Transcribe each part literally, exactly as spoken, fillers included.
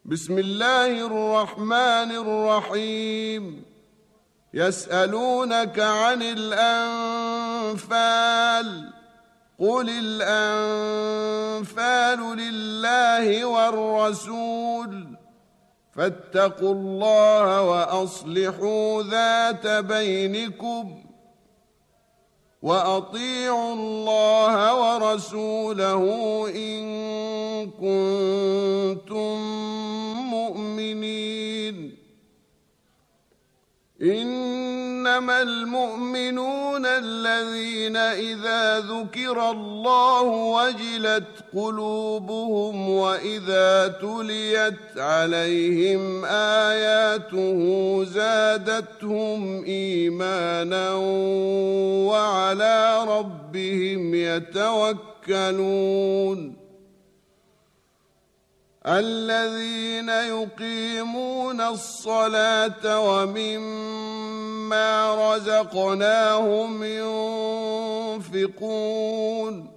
بسم الله الرحمن الرحيم. يسألونك عن الأنفال قل الأنفال لله والرسول فاتقوا الله وأصلحوا ذات بينكم وأطيعوا الله ورسوله إن كنتم مؤمنين. إنما المؤمنون الذين إذا ذكر الله وجلت قلوبهم وإذا تليت عليهم آياته زادتهم إيمانا وعلى ربهم يتوكلون. الذين يقيمون الصلاة ومما رزقناهم ينفقون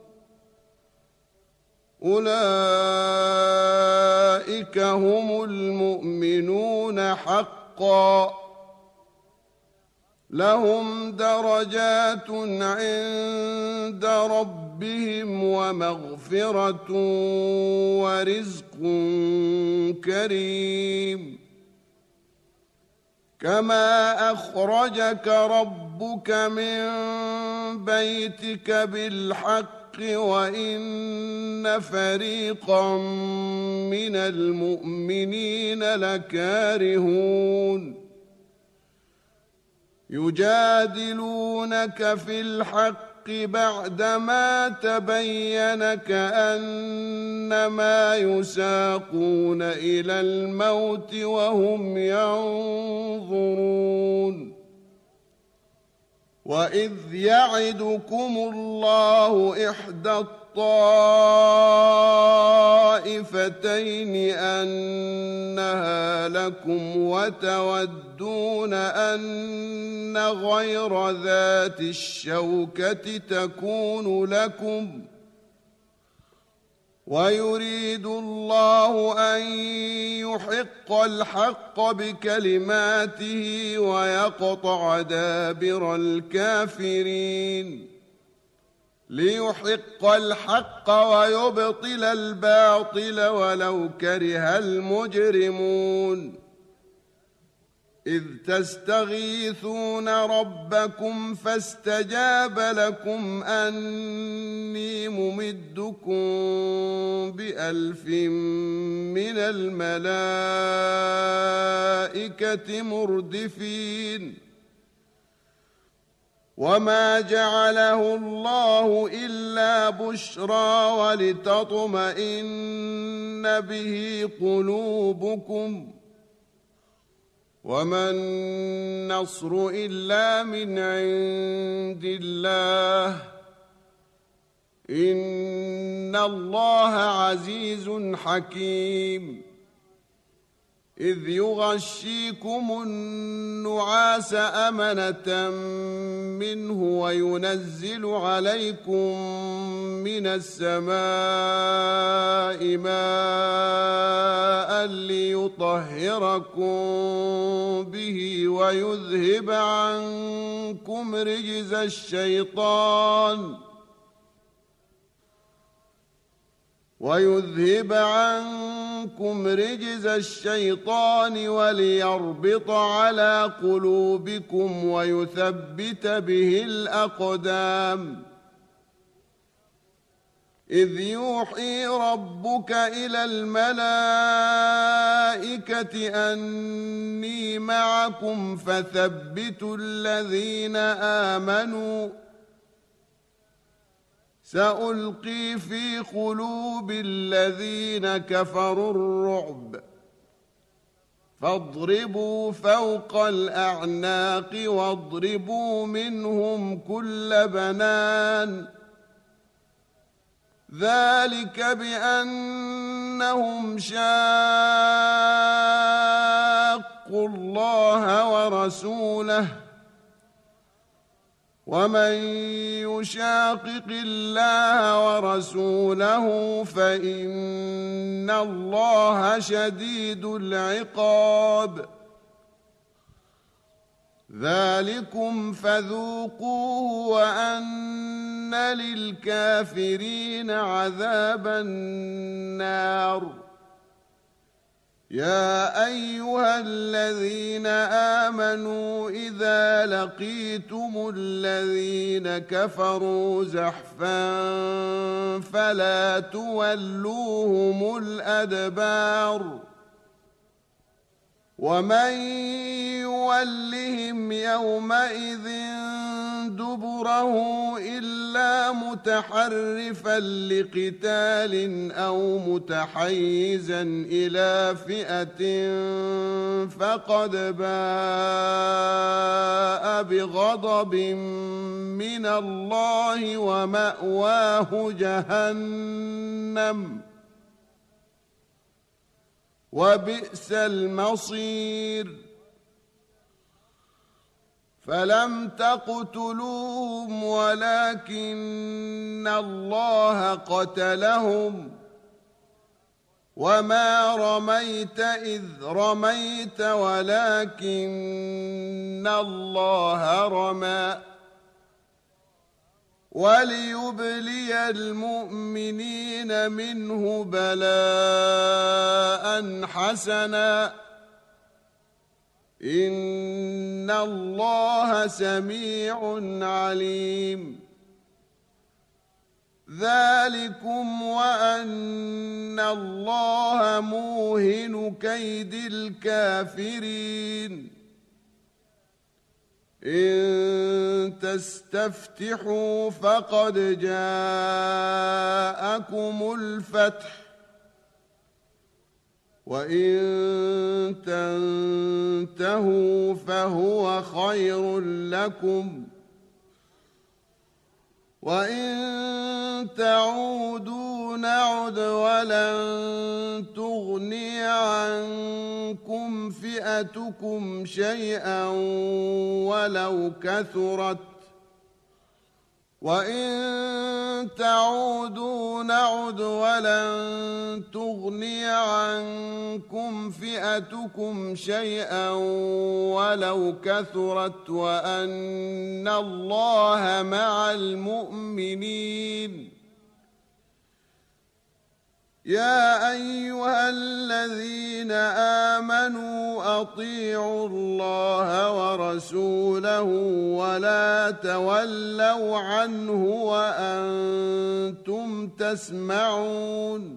أولئك هم المؤمنون حقا لهم درجات عند ربهم ومغفرة ورزق كريم. كما أخرجك ربك من بيتك بالحق وإن فريقا من المؤمنين لكارهون يجادلونك في الحق بعدما تبين كأنما يساقون إلى الموت وهم ينظرون. وإذ يعدكم الله إحدى الطائفتين أنها لكم وتودون أن غير ذات الشوكة تكون لكم ويريد الله أن يحق الحق بكلماته ويقطع دابر الكافرين ليحق الحق ويبطل الباطل ولو كره المجرمون. إذ تستغيثون ربكم فاستجاب لكم أني ممدكم بألف من الملائكة مردفين. وما جعله الله إلا بشرى ولتطمئن به قلوبكم وما النصر إلا من عند الله إن الله عزيز حكيم. إذ يغشيكم النعاس أمنة منه وينزل عليكم من السماء ماء ليطهركم به ويذهب عنكم رجز الشيطان ويذهب عنكم رجز الشيطان وليربط على قلوبكم ويثبت به الأقدام. إذ يوحي ربك إلى الملائكة أني معكم فثبتوا الذين آمنوا سألقي في قلوب الذين كفروا الرعب فاضربوا فوق الأعناق واضربوا منهم كل بنان. ذلك بأنهم شاقوا الله ورسوله ومن يشاقق الله ورسوله فإن الله شديد العقاب. ذلكم فذوقوه وأن للكافرين عذاب النار. يا أيها الذين آمنوا إذا لقيتم الذين كفروا زحفا فلا تولوهم الأدبار. ومن يولهم يومئذ دبره إلا متحرفا لقتال أو متحيزا إلى فئة فقد باء بغضب من الله ومأواه جهنم وبئس المصير. فلم تقتلوهم ولكن الله قتلهم وما رميت إذ رميت ولكن الله رمى وليبلي المؤمنين منه بلاء حسنا إن الله سميع عليم. ذلكم وأن الله موهن كيد الكافرين. إن تستفتحوا فقد جاءكم الفتح وإن تنتهوا فهو خير لكم وإن تعودوا نعد ولن تغني عنكم فئتكم شيئا ولو كثرت وإن تعودوا نعد ولن تغني عنكم فئتكم شيئا ولو كثرت وأن الله مع المؤمنين. يا أيها الذين آمنوا أطيعوا الله ورسوله ولا تولوا عنه وأنتم تسمعون.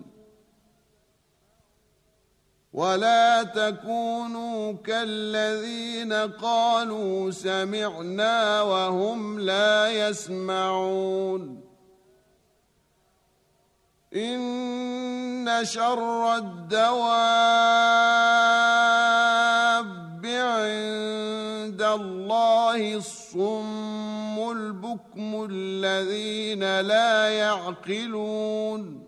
ولا تكونوا كالذين قالوا سمعنا وهم لا يسمعون. إن شر الدواب عند الله الصم البكم الذين لا يعقلون.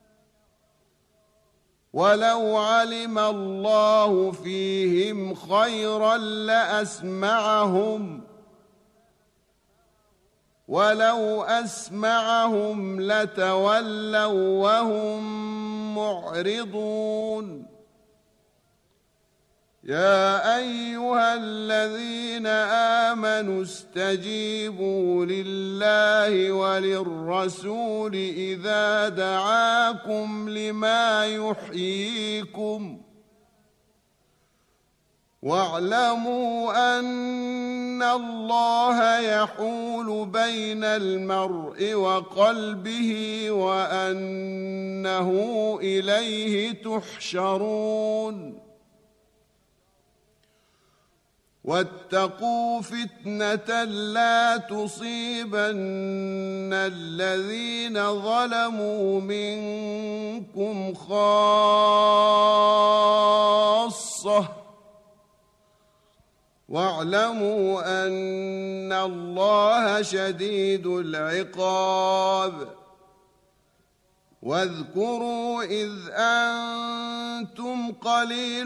ولو علم الله فيهم خيرا لأسمعهم ولو أسمعهم لتولوا وهم معرضون. يا أيها الذين آمنوا استجيبوا لله وللرسول إذا دعاكم لما يحييكم واعلموا أن الله يحول بين المرء وقلبه وأنه إليه تحشرون. واتقوا فتنة لا تصيبن الذين ظلموا منكم خاصة واعلموا أن الله شديد العقاب. واذكروا إذ أنتم قليل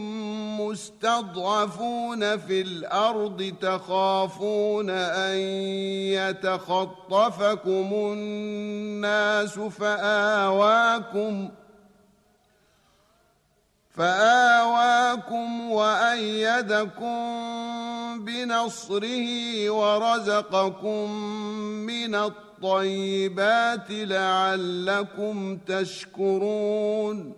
مستضعفون في الأرض تخافون أن يتخطفكم الناس فآواكم فآواكم وأيدكم بنصره ورزقكم من الطيبات لعلكم تشكرون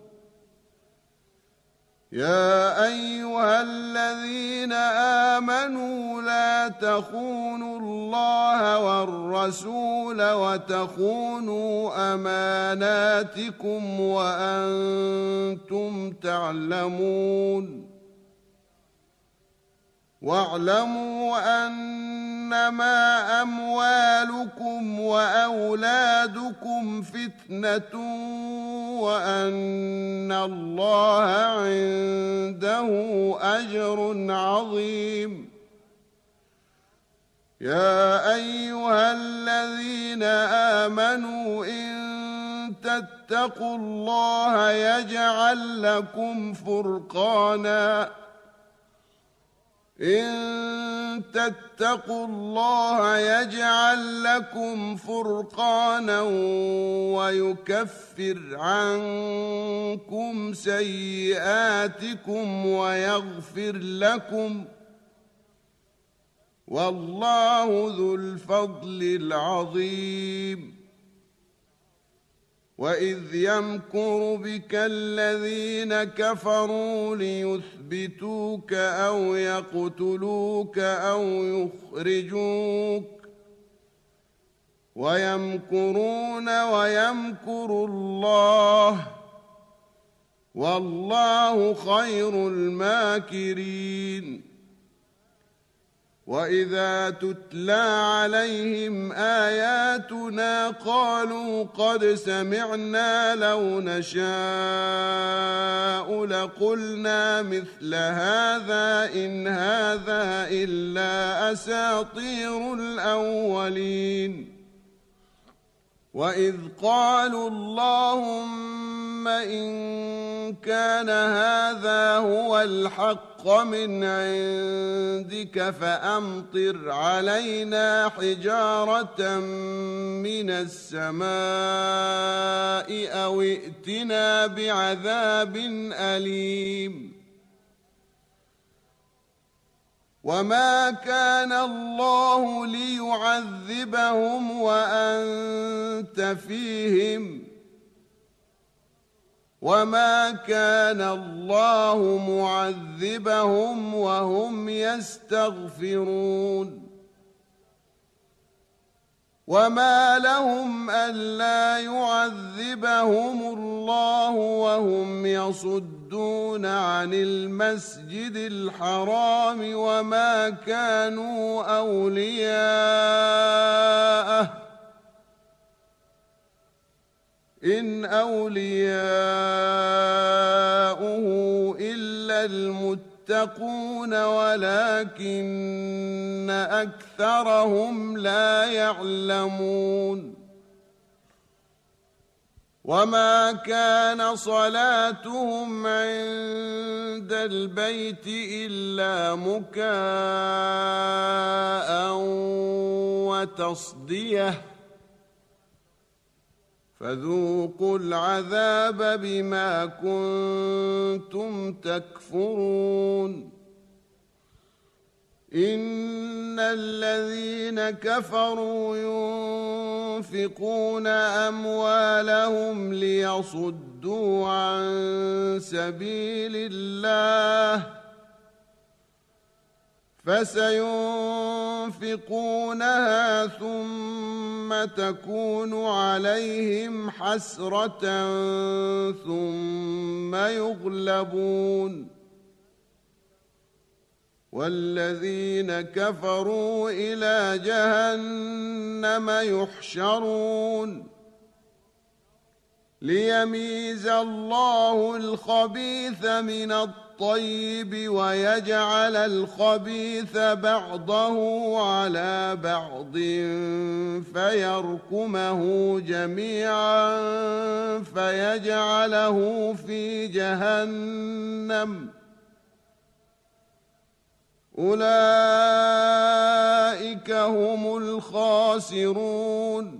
يا أيها الذين آمنوا لا تخونوا الله والرسول وتخونوا أماناتكم وأنتم تعلمون واعلموا أنما أموالكم وأولادكم فتنة وأن الله عنده أجر عظيم يا أيها الذين آمنوا إن تتقوا الله يجعل لكم فرقانا إن تتقوا الله يجعل لكم فرقانا ويكفر عنكم سيئاتكم ويغفر لكم والله ذو الفضل العظيم وإذ يمكر بك الذين كفروا ليثبتوك أو يقتلوك أو يخرجوك ويمكرون ويمكر الله والله خير الماكرين وإذا تتلى عليهم آياتنا قالوا قد سمعنا لو نشاء لقلنا مثل هذا إن هذا إلا أساطير الأولين وإذ قالوا اللهم إن كان هذا هو الحق من عندك فأمطر علينا حجارة من السماء أو ائتنا بعذاب أليم وما كان الله ليعذبهم وأنت فيهم وما كان الله معذبهم وهم يستغفرون وما لهم ألا يعذبهم الله وهم يصدون عن المسجد الحرام وما كانوا أولياءه إن أولياؤه إلا المتقون ولكن أكثرهم لا يعلمون وما كان صلاتهم عند البيت إلا مكاء وتصدية فذوقوا العذاب بما كنتم تكفرون إن الذين كفروا ينفقون أموالهم ليصدوا عن سبيل الله فسينفقونها ثم تكون عليهم حسرة ثم يغلبون والذين كفروا إلى جهنم يحشرون ليميز الله الخبيث من الطيب ويجعل الخبيث بعضه على بعض فيركمه جميعا فيجعله في جهنم أولئك هم الخاسرون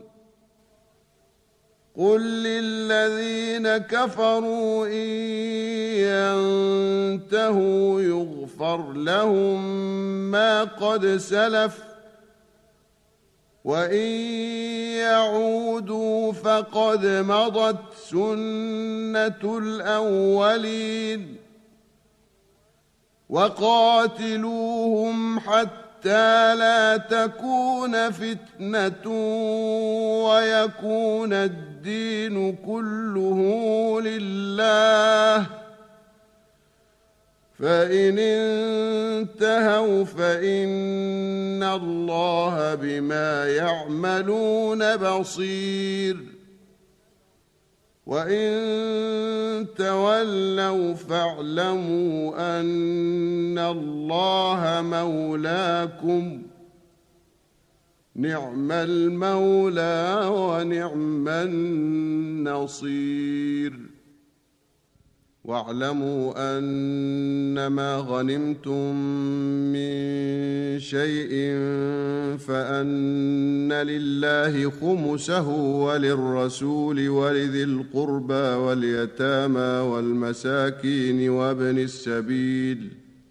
قل للذين كفروا إن ينتهوا يغفر لهم ما قد سلف وإن يعودوا فقد مضت سنة الأولين وقاتلوهم حتى لا تكون فتنة ويكون الدين كله لله فإن انتهوا فإن الله بما يعملون بصير وإن تولوا فاعلموا أن الله مولاكم نعم المولى ونعم النصير واعلموا أنما غنمتم من شيء فأن لله خمسه وللرسول ولذي القربى واليتامى والمساكين وابن السبيل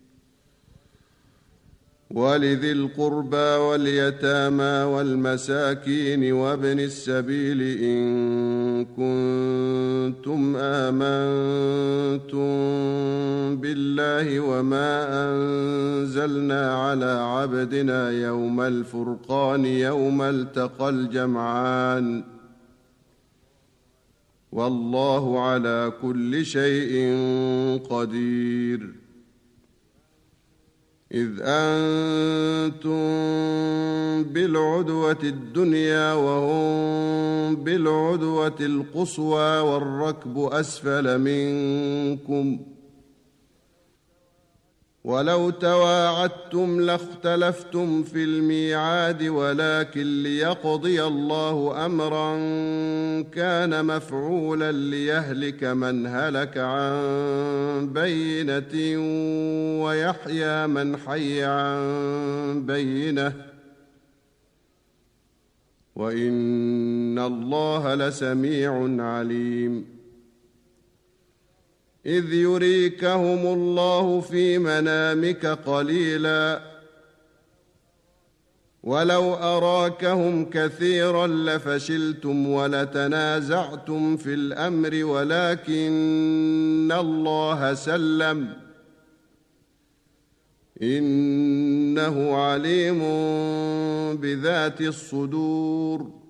ولذي القربى واليتامى والمساكين وابن السبيل إن كنتم آمنتم بالله وما أنزلنا على عبدنا يوم الفرقان يوم التقى الجمعان والله على كل شيء قدير إذ أنتم بالعدوة الدنيا وهم بالعدوة القصوى والركب أسفل منكم ولو تواعدتم لاختلفتم في الميعاد ولكن ليقضي الله أمرا كان مفعولا ليهلك من هلك عن بينة ويحيى من حي عن بينة وإن الله لسميع عليم إذ يريكهم الله في منامك قليلا ولو أراكهم كثيرا لفشلتم ولتنازعتم في الأمر ولكن الله سلم إنه عليم بذات الصدور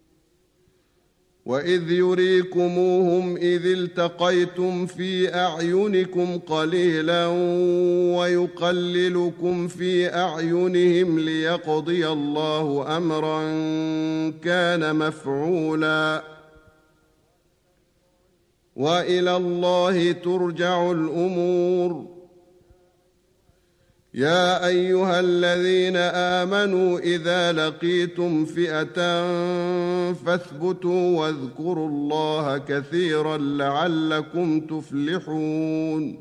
وإذ يريكموهم إذ التقيتم في أعينكم قليلا ويقللكم في أعينهم ليقضي الله أمرا كان مفعولا وإلى الله ترجع الأمور يا أيها الذين آمنوا إذا لقيتم فئة فاثبتوا واذكروا الله كثيرا لعلكم تفلحون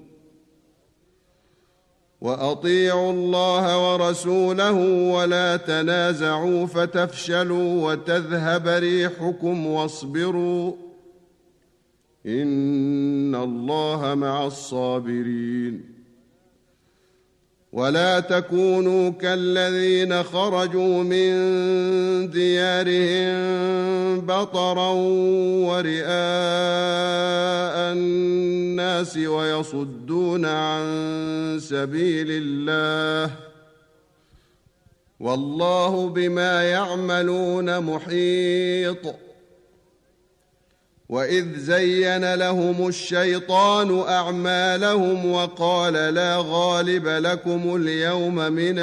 وأطيعوا الله ورسوله ولا تنازعوا فتفشلوا وتذهب ريحكم واصبروا إن الله مع الصابرين ولا تكونوا كالذين خرجوا من ديارهم بطرا ورئاء الناس ويصدون عن سبيل الله والله بما يعملون محيط وإذ زين لهم الشيطان أعمالهم وقال لا غالب لكم اليوم من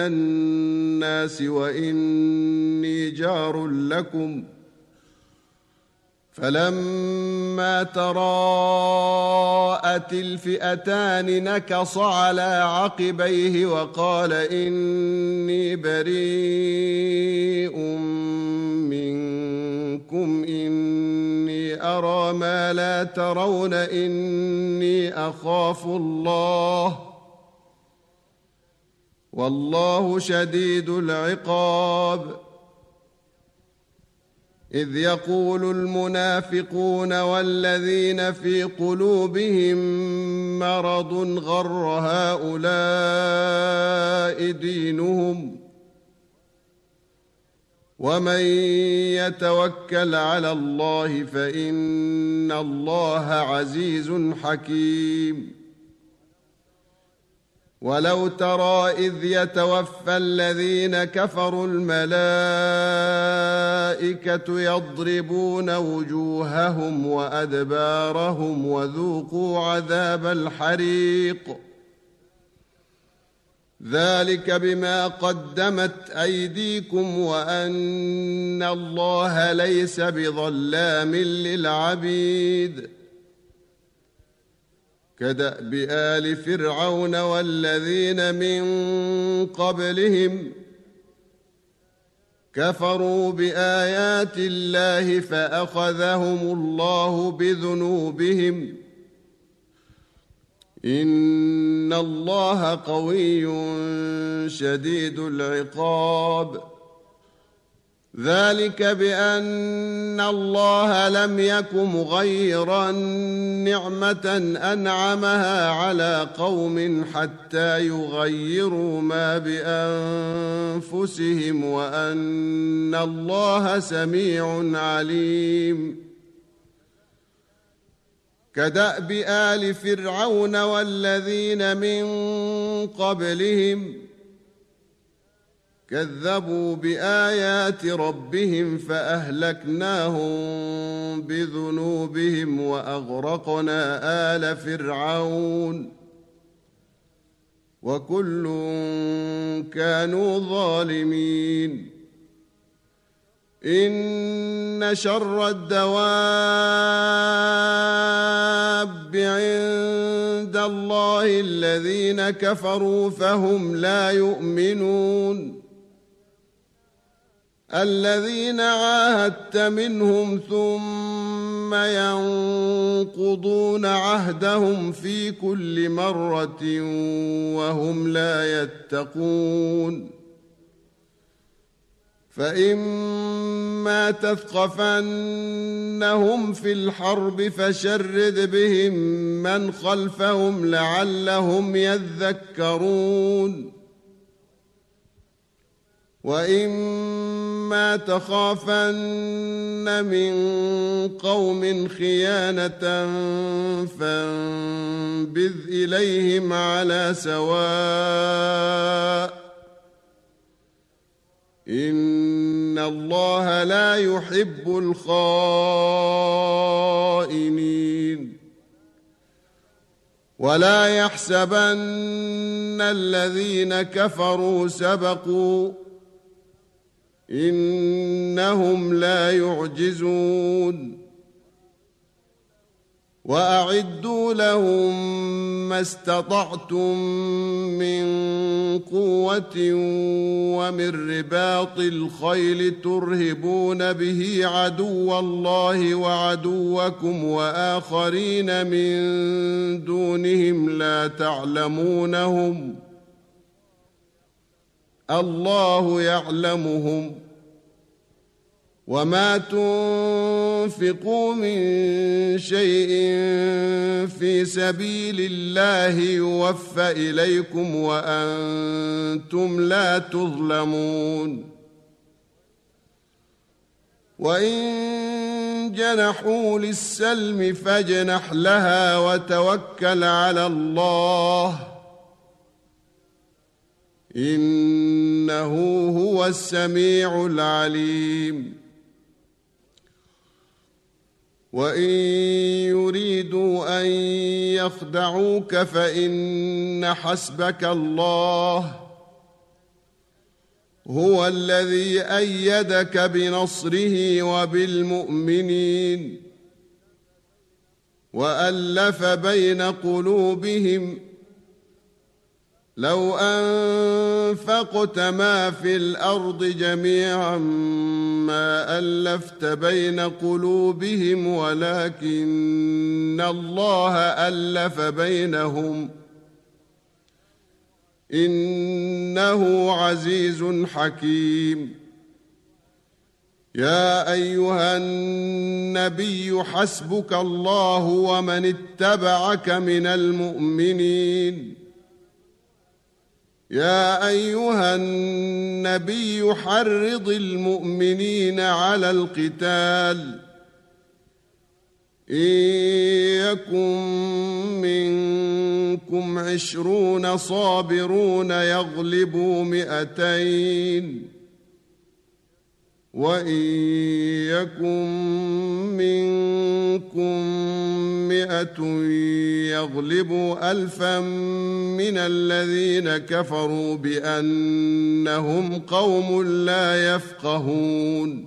الناس وإني جار لكم فلما تراءت الفئتان نكص على عقبيه وقال إني بريء منكم إني أرى ما لا ترون إني أخاف الله والله شديد العقاب. إذ يقول المنافقون والذين في قلوبهم مرض غر هؤلاء دينهم ومن يتوكل على الله فإن الله عزيز حكيم. ولو ترى إذ يتوفى الذين كفروا الملائكة يضربون وجوههم وأدبارهم وذوقوا عذاب الحريق ذلك بما قدمت أيديكم وأن الله ليس بظلام للعبيد. كدأب آل فرعون والذين من قبلهم كفروا بآيات الله فأخذهم الله بذنوبهم إن الله قوي شديد العقاب. ذلك بأن الله لم يك مغيرا نعمة أنعمها على قوم حتى يغيروا ما بأنفسهم وأن الله سميع عليم. كدأب آل فرعون والذين من قبلهم كذبوا بآيات ربهم فأهلكناهم بذنوبهم وأغرقنا آل فرعون وكل كانوا ظالمين. إن شر الدواب عند الله الذين كفروا فهم لا يؤمنون. الذين عاهدت منهم ثم ينقضون عهدهم في كل مرة وهم لا يتقون. فإما تثقفنهم في الحرب فشرد بهم من خلفهم لعلهم يذكرون. وإما تخافن من قوم خيانة فانبذ إليهم على سواء إن الله لا يحب الخائنين. ولا يحسبن الذين كفروا سبقوا إنهم لا يعجزون. وأعدوا لهم ما استطعتم من قوة ومن رباط الخيل ترهبون به عدو الله وعدوكم وآخرين من دونهم لا تعلمونهم الله يعلمهم. وما تنفقوا من شيء في سبيل الله يوفى إليكم وأنتم لا تظلمون. وإن جنحوا للسلم فاجنح لها وتوكل على الله إنه هو السميع العليم. وإن يريدوا أن يخدعوك فإن حسبك الله هو الذي أيدك بنصره وبالمؤمنين. وألف بين قلوبهم لو أنفقت ما في الأرض جميعا ما ألفت بين قلوبهم ولكن الله ألف بينهم إنه عزيز حكيم. يا أيها النبي حسبك الله ومن اتبعك من المؤمنين. يا أيها النبي حرض المؤمنين على القتال إن يكن منكم عشرون صابرون يغلبوا مئتين وإن يكن منكم مئة يغلبوا ألفا من الذين كفروا بأنهم قوم لا يفقهون.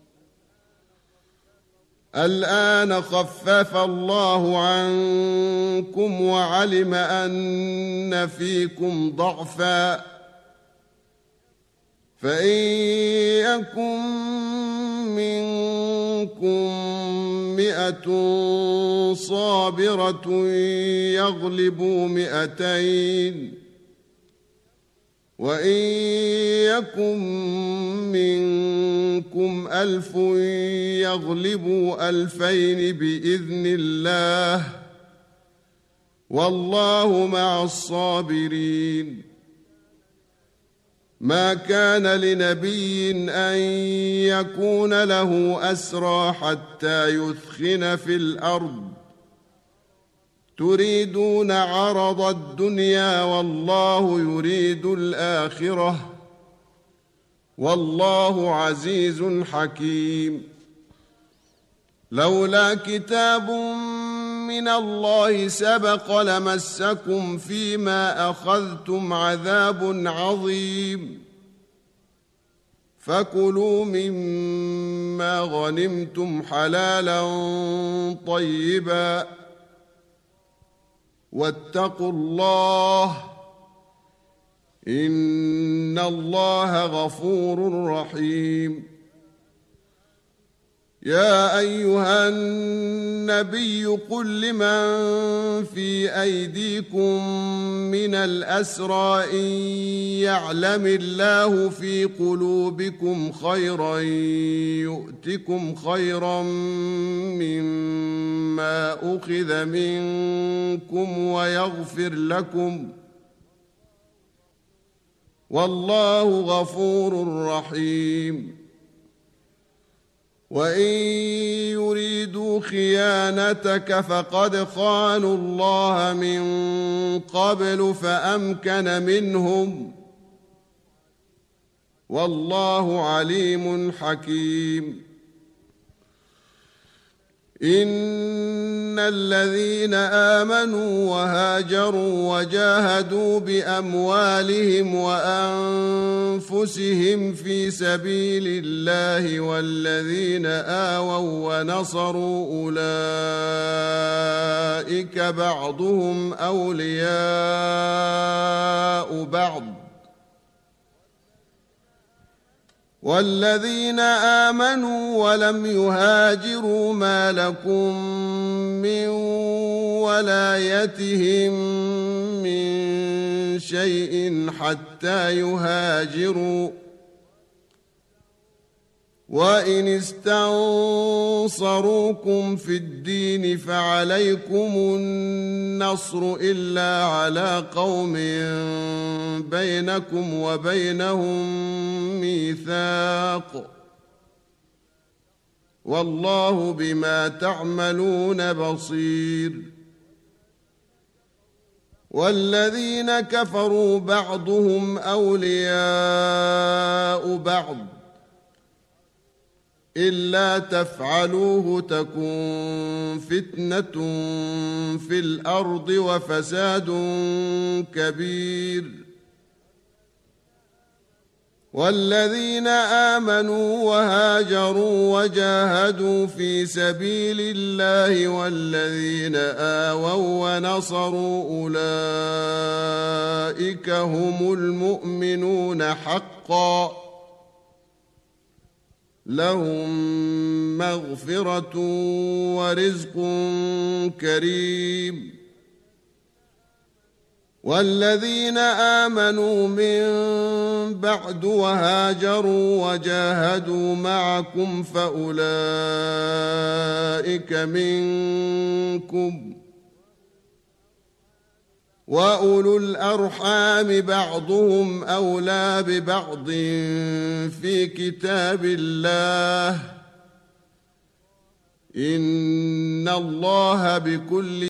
الآن خفف الله عنكم وعلم أن فيكم ضعفا فإن يكن منكم مئة صابرة يغلبوا مئتين وإن يكن منكم ألف يغلبوا ألفين بإذن الله والله مع الصابرين. ما كان لنبي أن يكون له أسرى حتى يثخن في الأرض تريدون عرض الدنيا والله يريد الآخرة والله عزيز حكيم. لولا كتاب من الله سبق لمسكم فيما أخذتم عذاب عظيم فكلوا مما غنمتم حلالا طيبا واتقوا الله إن الله غفور رحيم. يا أيها النبي قل لمن في أيديكم من الأسرى إن يعلم الله في قلوبكم خيرا يؤتكم خيرا مما أخذ منكم ويغفر لكم والله غفور رحيم. وإن يريدوا خيانتك فقد خانوا الله من قبل فأمكن منهم والله عليم حكيم. إن الذين آمنوا وهاجروا وجاهدوا بأموالهم وأنفسهم في سبيل الله والذين آووا ونصروا أولئك بعضهم أولياء بعض والذين آمنوا ولم يهاجروا ما لكم من ولايتهم من شيء حتى يهاجروا وإن استنصروكم في الدين فعليكم النصر إلا على قوم بينكم وبينهم ميثاق والله بما تعملون بصير. والذين كفروا بعضهم أولياء بعض إلا تفعلوه تكن فتنة في الأرض وفساد كبير. والذين آمنوا وهاجروا وجاهدوا في سبيل الله والذين آووا ونصروا أولئك هم المؤمنون حقا لهم مغفرة ورزق كريم. والذين آمنوا من بعد وهاجروا وجاهدوا معكم فأولئك منكم وأولو الأرحام بعضهم أولى ببعض في كتاب الله إن الله بكل